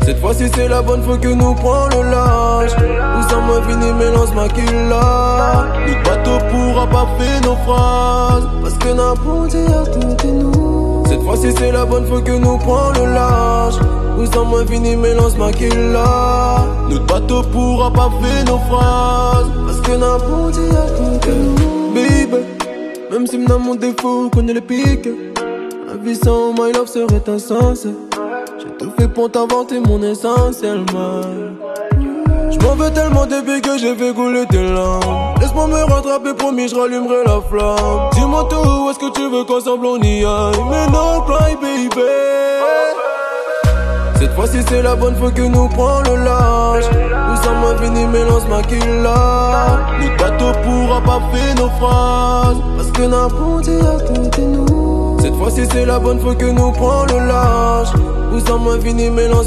Cette fois-ci c'est la bonne, faut que nous prend le large. Oussama Vini mélange Maquilla. Le bateau pourra pas faire nos phrases, parce que n'importe à tout est nous. Cette fois-ci c'est la bonne, faut que nous prend le large. Oussama Vini mélange Maquilla. Notre bateau pourra pas faire nos phrases, parce que n'importe à tout est nous. Baby, même si m'as mon défaut, connais les pics. La vie sans my love serait insensée. J'ai tout fait pour t'inventer mon essentiel, man. J'm'en veux tellement depuis que j'ai fait couler tes larmes. Laisse-moi me rattraper, promis, j'rallumerai la flamme. Dis-moi tout, où est-ce que tu veux qu'ensemble on y aille? Mais non, cry, baby. Cette fois-ci c'est la bonne, faut que nous prend le large. Oussama Vini mélange Maquilla. Le bateau pourra pas faire nos phrases, parce que n'importe à tout est nous. Cette fois-ci c'est la bonne, faut que nous prend le large. Oussama Vini mélange